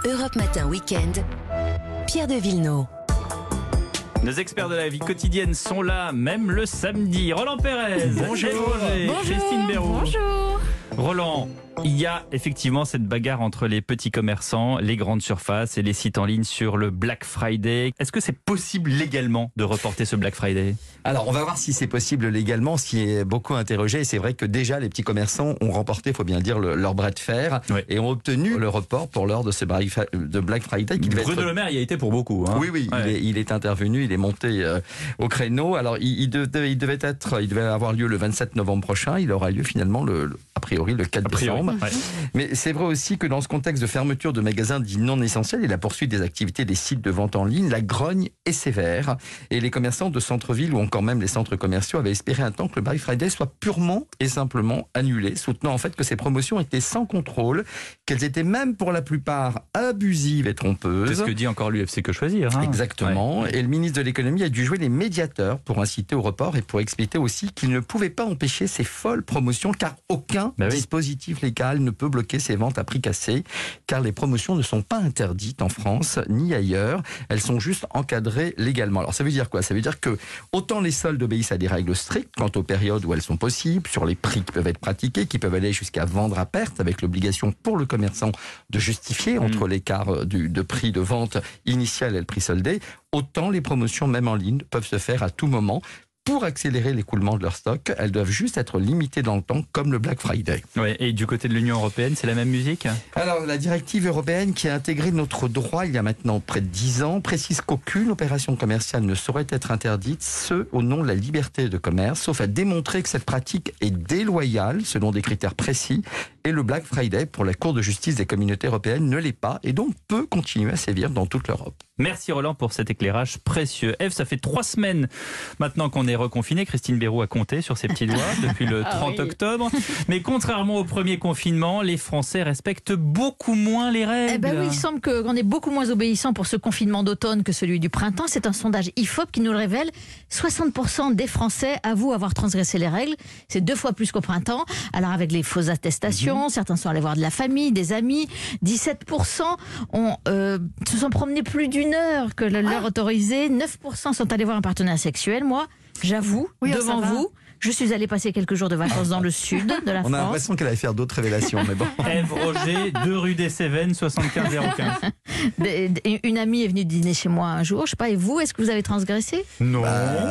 Europe Matin Week-end, Pierre de Villeneuve. Nos experts de la vie quotidienne sont là, même le samedi. Roland Pérez, bonjour. Bonjour. Christine Béroux. Bonjour. Roland, il y a effectivement cette bagarre entre les petits commerçants, les grandes surfaces et les sites en ligne sur le Black Friday. Est-ce que c'est possible légalement de reporter ce Black Friday ? Alors, on va voir si c'est possible légalement, ce qui est beaucoup interrogé. Et c'est vrai que déjà, les petits commerçants ont remporté, il faut bien le dire, leur bras de fer et ont obtenu le report pour l'heure de ce Black Friday. Bruno Le Maire y a été pour beaucoup. Hein. Oui, ouais. il est intervenu, il est monté au créneau. Alors, il devait avoir lieu le 27 novembre prochain. Il aura lieu finalement, a priori, le 4 décembre. Ouais. Mais c'est vrai aussi que dans ce contexte de fermeture de magasins dits non essentiels et la poursuite des activités des sites de vente en ligne, la grogne est sévère. Et les commerçants de centre-ville ou encore même les centres commerciaux avaient espéré un temps que le Black Friday soit purement et simplement annulé, soutenant en fait que ces promotions étaient sans contrôle, qu'elles étaient même pour la plupart abusives et trompeuses. C'est ce que dit encore l'UFC Que Choisir. Hein. Exactement. Ouais. Et le ministre de l'économie a dû jouer les médiateurs pour inciter au report et pour expliquer aussi qu'il ne pouvait pas empêcher ces folles promotions car aucun dispositif légal ne peut bloquer ces ventes à prix cassé car les promotions ne sont pas interdites en France ni ailleurs. Elles sont juste encadrées légalement. Alors ça veut dire quoi ? Ça veut dire que autant les soldes obéissent à des règles strictes quant aux périodes où elles sont possibles, sur les prix qui peuvent être pratiqués, qui peuvent aller jusqu'à vendre à perte avec l'obligation pour le commerçant de justifier entre l'écart de prix de vente initial et le prix soldé, autant les promotions même en ligne peuvent se faire à tout moment. Pour accélérer l'écoulement de leur stock, elles doivent juste être limitées dans le temps, comme le Black Friday. Ouais, et du côté de l'Union européenne, c'est la même musique ? Alors, la directive européenne qui a intégré notre droit il y a maintenant près de 10 ans précise qu'aucune opération commerciale ne saurait être interdite, ce au nom de la liberté de commerce, sauf à démontrer que cette pratique est déloyale selon des critères précis. Et le Black Friday, pour la Cour de justice des communautés européennes, ne l'est pas et donc peut continuer à sévir dans toute l'Europe. Merci Roland pour cet éclairage précieux. Eve, ça fait 3 semaines maintenant qu'on est reconfiné. Christine Béroux a compté sur ses petits doigts depuis le 30 octobre. Mais contrairement au premier confinement, les Français respectent beaucoup moins les règles. Eh ben oui, il semble qu'on est beaucoup moins obéissant pour ce confinement d'automne que celui du printemps. C'est un sondage IFOP qui nous le révèle. 60% des Français avouent avoir transgressé les règles. C'est 2 fois plus qu'au printemps. Alors avec les fausses attestations, certains sont allés voir de la famille, des amis. 17% se sont promenés plus d'une heure que l'heure autorisée. 9% sont allés voir un partenaire sexuel. Moi, j'avoue, devant vous, je suis allée passer quelques jours de vacances dans le sud de la France. On a l'impression qu'elle allait faire d'autres révélations, mais bon. Ève Roger, 2 rue des Cévennes, 75 015. Une amie est venue dîner chez moi un jour, je sais pas, et vous, est-ce que vous avez transgressé ? Non.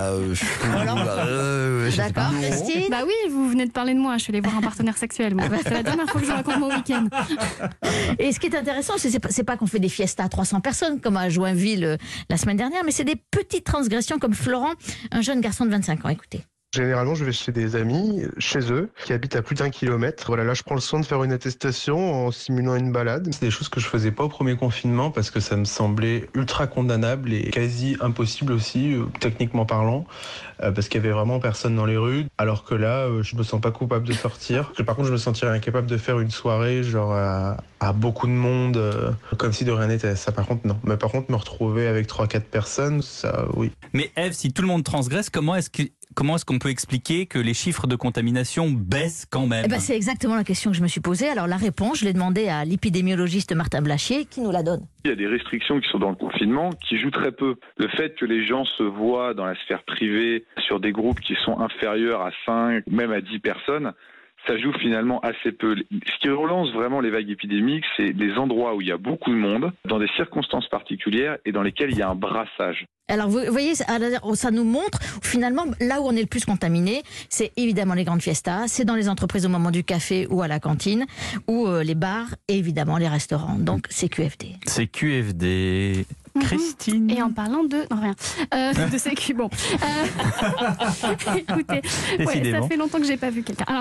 D'accord, Christine ? Bah oui, vous venez de parler de moi, je suis allée voir un partenaire sexuel. Moi. C'est la dernière fois que je raconte mon week-end. Et ce qui est intéressant, c'est pas qu'on fait des fiestas à 300 personnes, comme à Joinville la semaine dernière, mais c'est des petites transgressions comme Florent, un jeune garçon de 25 ans. Écoutez. Généralement, je vais chez des amis, chez eux, qui habitent à plus d'1 kilomètre. Voilà, là, je prends le soin de faire une attestation en simulant une balade. C'est des choses que je faisais pas au premier confinement parce que ça me semblait ultra condamnable et quasi impossible aussi, techniquement parlant, parce qu'il y avait vraiment personne dans les rues. Alors que là, je me sens pas coupable de sortir. Par contre, je me sentirais incapable de faire une soirée, genre à beaucoup de monde, comme si de rien n'était. Ça, par contre, non. Mais par contre, me retrouver avec 3-4 personnes, ça, oui. Mais Ève, si tout le monde transgresse, comment est-ce qu'on peut expliquer que les chiffres de contamination baissent quand même ? Eh ben, c'est exactement la question que je me suis posée. Alors la réponse, je l'ai demandé à l'épidémiologiste Martin Blachier, qui nous la donne. Il y a des restrictions qui sont dans le confinement qui jouent très peu. Le fait que les gens se voient dans la sphère privée sur des groupes qui sont inférieurs à 5, même à 10 personnes, ça joue finalement assez peu. Ce qui relance vraiment les vagues épidémiques, c'est les endroits où il y a beaucoup de monde, dans des circonstances particulières et dans lesquelles il y a un brassage. Alors vous voyez, ça nous montre finalement là où on est le plus contaminé, c'est évidemment les grandes fiestas, c'est dans les entreprises au moment du café ou à la cantine, ou les bars et évidemment les restaurants. Donc c'est QFD. C'est QFD. Christine. Et en parlant de... Non, rien. De sécu, bon. Écoutez, ça fait longtemps que j'ai pas vu quelqu'un. Alors,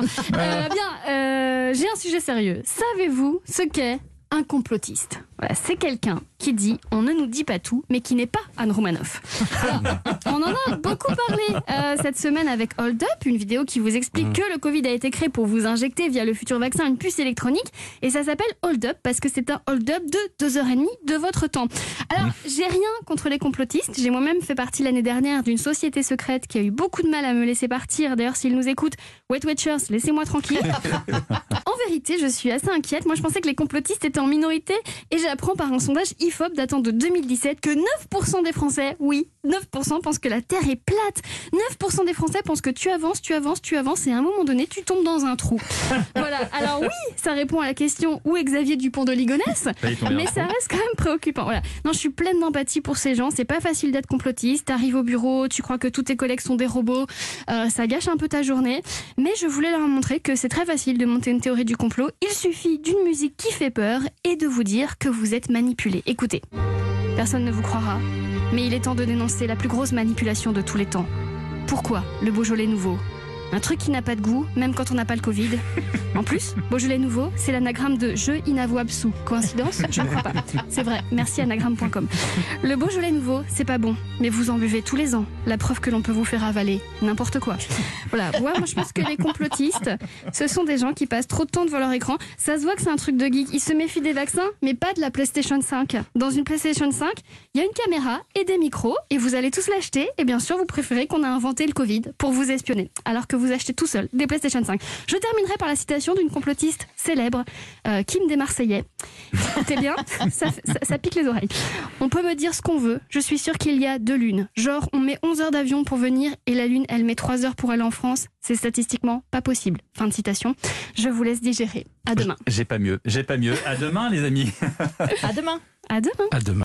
j'ai un sujet sérieux. Savez-vous ce qu'est un complotiste ? Voilà, c'est quelqu'un qui dit « On ne nous dit pas tout », mais qui n'est pas Anne Romanoff. Alors, on en a beaucoup parlé cette semaine avec Hold Up, une vidéo qui vous explique que le Covid a été créé pour vous injecter via le futur vaccin une puce électronique, et ça s'appelle Hold Up parce que c'est un hold-up de 2h30 de votre temps. Alors, j'ai rien contre les complotistes, j'ai moi-même fait partie l'année dernière d'une société secrète qui a eu beaucoup de mal à me laisser partir. D'ailleurs, s'ils nous écoutent, Weight Watchers, laissez-moi tranquille. En vérité, je suis assez inquiète. Moi, je pensais que les complotistes étaient en minorité et j'apprends par un sondage IFOP datant de 2017 que 9% des Français, oui, 9% pensent que la Terre est plate. 9% des Français pensent que tu avances et à un moment donné, tu tombes dans un trou. Voilà. Alors oui, ça répond à la question où est Xavier Dupont de Ligonnès, mais ça reste quand même préoccupant. Voilà. Non, je suis pleine d'empathie pour ces gens. C'est pas facile d'être complotiste. T'arrives au bureau, tu crois que tous tes collègues sont des robots. Ça gâche un peu ta journée. Mais je voulais leur montrer que c'est très facile de monter une théorie du complot. Il suffit d'une musique qui fait peur et de vous dire que vous êtes manipulé. Écoutez, personne ne vous croira, mais il est temps de dénoncer la plus grosse manipulation de tous les temps. Pourquoi le Beaujolais nouveau ? Un truc qui n'a pas de goût, même quand on n'a pas le Covid. En plus, Beaujolais nouveau, c'est l'anagramme de jeu inavouable sous. Coïncidence ? Je ne crois pas. C'est vrai, merci anagramme.com. Le Beaujolais nouveau, c'est pas bon, mais vous en buvez tous les ans. La preuve que l'on peut vous faire avaler n'importe quoi. Voilà, moi je pense que les complotistes, ce sont des gens qui passent trop de temps devant leur écran. Ça se voit que c'est un truc de geek. Ils se méfient des vaccins, mais pas de la PlayStation 5. Dans une PlayStation 5, il y a une caméra et des micros, et vous allez tous l'acheter, et bien sûr vous préférez qu'on a inventé le Covid pour vous espionner, alors que vous achetez tout seul des PlayStation 5. Je terminerai par la citation d'une complotiste célèbre, Kim des Marseillais. Écoutez bien, ça pique les oreilles. On peut me dire ce qu'on veut, je suis sûre qu'il y a 2 lunes. Genre, on met 11 heures d'avion pour venir et la lune, elle met 3 heures pour aller en France. C'est statistiquement pas possible. Fin de citation. Je vous laisse digérer. À demain. J'ai pas mieux. À demain, les amis. À demain. À demain. À demain.